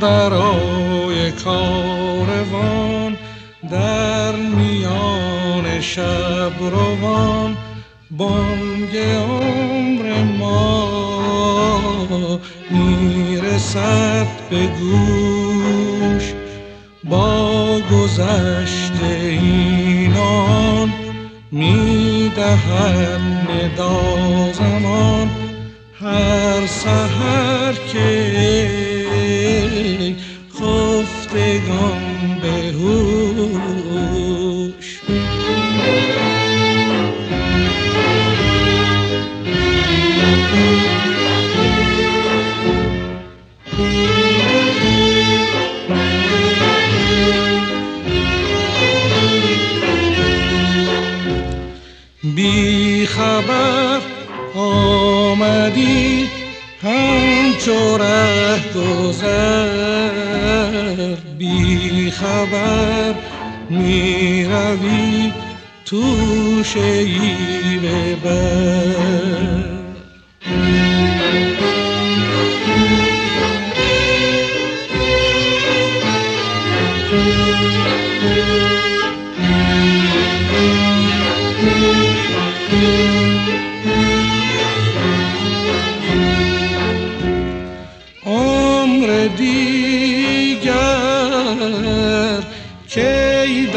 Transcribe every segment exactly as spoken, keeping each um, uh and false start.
برای کاروان در میان شب روان بانگ عمر ما میرسد به گوش با گذشت اینان میدهد ندا زمان هر سحر که خفتگان به هوش بی خبر آمدی همچو ره گذر بی خبر می روی توشه ای ببر عمر دیگر کی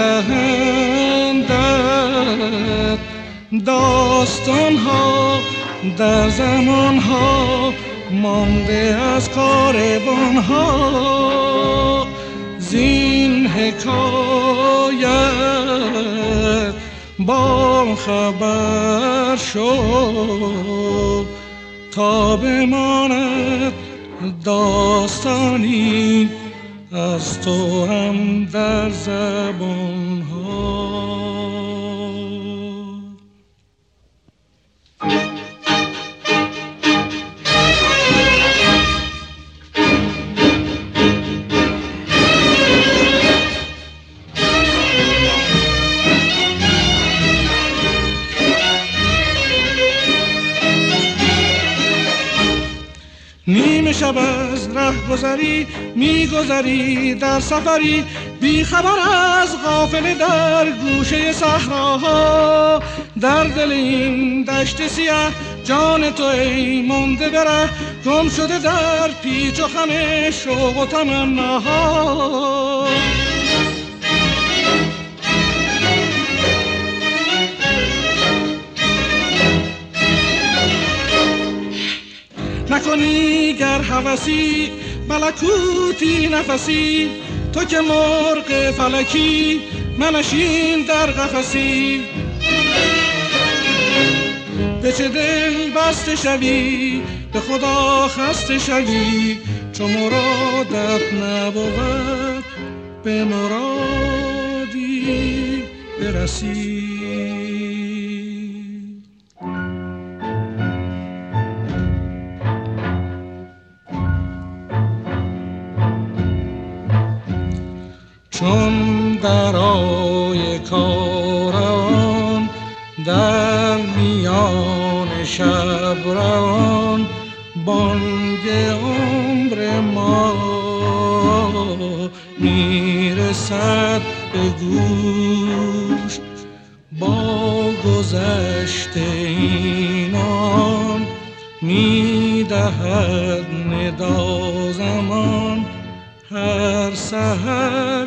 دهندت داستان ها در زمان ها مانده از کاروان ها زین حکایت با خبر شو تا بماند داستانی از تو هم در زبان ها. نیمه شب از ره گذری میگذری در سفری بی خبر از قافله در گوشه صحراها در دل این دشت سیاه جان تو ای مانده بره گم شده در پیچ و خم شوق و تمناها نکنی گر هوسی ملکوتی نفسی تو که مرغ فلکی منشین در قفسی به چه دل بسته شوی به خدا خسته شوی چو مرادت نبود به مرادی برسی چون درای کاروان در میان شب روان بانگ عمر ما میرسد به گوش با گذشت اینان میدهد ندا زمان هر سحر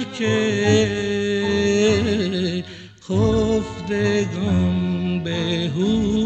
که خفتگان به هوش